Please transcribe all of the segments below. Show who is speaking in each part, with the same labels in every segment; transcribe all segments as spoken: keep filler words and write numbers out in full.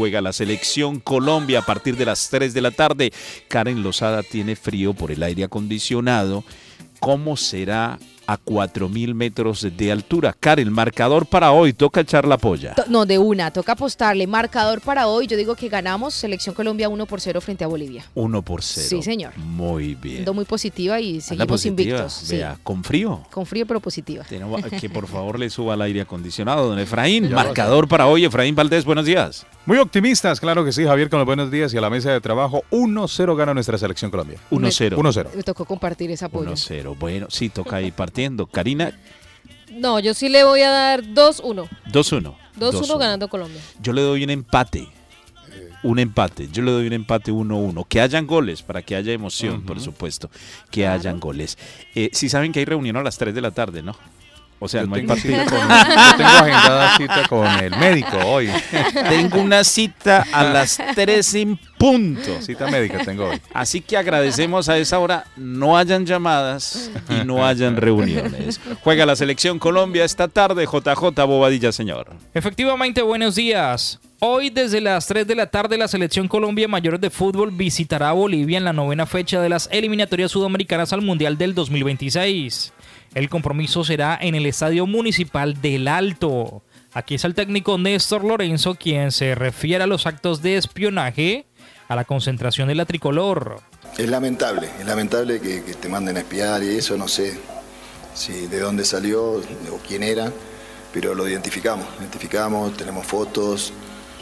Speaker 1: juega la selección Colombia a partir de las tres de la tarde. Karen Lozada tiene frío por el aire acondicionado. ¿Cómo será a cuatro mil metros de altura? Karen, marcador para hoy, toca echar la polla.
Speaker 2: To- No, de una, toca apostarle. Marcador para hoy, yo digo que ganamos Selección Colombia uno por cero frente a Bolivia.
Speaker 1: uno por cero.
Speaker 2: Sí, señor.
Speaker 1: Muy bien.
Speaker 2: Ando muy positiva y
Speaker 1: Anda
Speaker 2: seguimos
Speaker 1: positiva,
Speaker 2: invictos. Sí.
Speaker 1: Vea, con frío.
Speaker 2: Con frío pero positiva.
Speaker 1: Tenemos- Que por favor le suba al aire acondicionado, don Efraín. Marcador para hoy, Efraín Valdés, buenos días.
Speaker 3: Muy optimistas, claro que sí, Javier, con los buenos días y a la mesa de trabajo. uno cero gana nuestra selección Colombia.
Speaker 1: uno cero.
Speaker 3: uno cero.
Speaker 2: Me tocó compartir ese apoyo.
Speaker 1: uno cero. Bueno, sí, toca ir partiendo. Karina,
Speaker 4: No, yo sí le voy a dar dos uno.
Speaker 1: dos uno.
Speaker 4: dos uno ganando Colombia.
Speaker 1: Yo le doy un empate. Un empate. Yo le doy un empate uno uno. Que hayan goles, para que haya emoción,
Speaker 3: Ujú.
Speaker 1: por supuesto. Que hayan goles. Eh, sí saben que hay reunión a las tres de la tarde, ¿no? O sea,
Speaker 3: Yo
Speaker 1: no hay
Speaker 3: tengo,
Speaker 1: partido.
Speaker 3: cita con, yo tengo agendada cita con el médico hoy.
Speaker 1: Tengo una cita a las tres en punto.
Speaker 3: Cita médica tengo hoy.
Speaker 1: Así que agradecemos a esa hora no hayan llamadas y no hayan reuniones. Juega la selección Colombia esta tarde, J J Bobadilla, señor.
Speaker 5: Efectivamente, buenos días. Hoy desde las tres de la tarde la Selección Colombia Mayores de Fútbol visitará a Bolivia en la novena fecha de las eliminatorias sudamericanas al Mundial del dos mil veintiséis. El compromiso será en el Estadio Municipal del Alto. Aquí está el técnico Néstor Lorenzo, quien se refiere a los actos de espionaje a la concentración de la tricolor.
Speaker 6: Es lamentable, es lamentable que, que te manden a espiar y eso, no sé si de dónde salió o quién era, pero lo identificamos, identificamos, tenemos fotos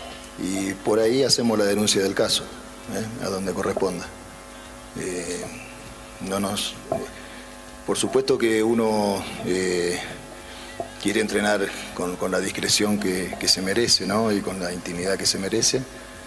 Speaker 6: y por ahí hacemos la denuncia del caso, ¿eh? A donde corresponda. Eh, no nos, eh, por supuesto que uno eh, quiere entrenar con, con la discreción que, que se merece, ¿no? Y con la intimidad que se merece,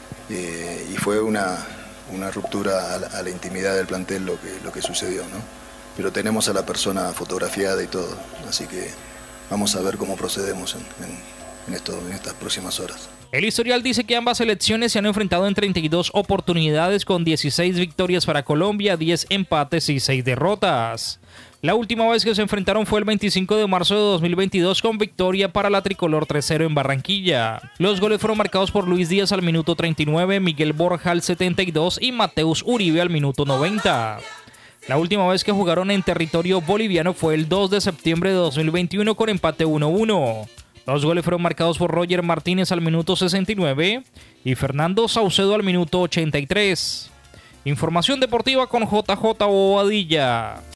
Speaker 6: eh, y fue una, una ruptura a la, a la intimidad del plantel lo que, lo que sucedió, ¿no? Pero tenemos a la persona fotografiada y todo, así que vamos a ver cómo procedemos en, en, en, esto, en estas próximas horas.
Speaker 5: El historial dice que ambas selecciones se han enfrentado en treinta y dos oportunidades con dieciséis victorias para Colombia, diez empates y seis derrotas. La última vez que se enfrentaron fue el veinticinco de marzo de dos mil veintidós con victoria para la tricolor tres cero en Barranquilla. Los goles fueron marcados por Luis Díaz al minuto treinta y nueve, Miguel Borja al setenta y dos y Mateus Uribe al minuto noventa. La última vez que jugaron en territorio boliviano fue el dos de septiembre de dos mil veintiuno con empate uno uno. Los goles fueron marcados por Roger Martínez al minuto sesenta y nueve y Fernando Saucedo al minuto ochenta y tres. Información deportiva con J J Bobadilla.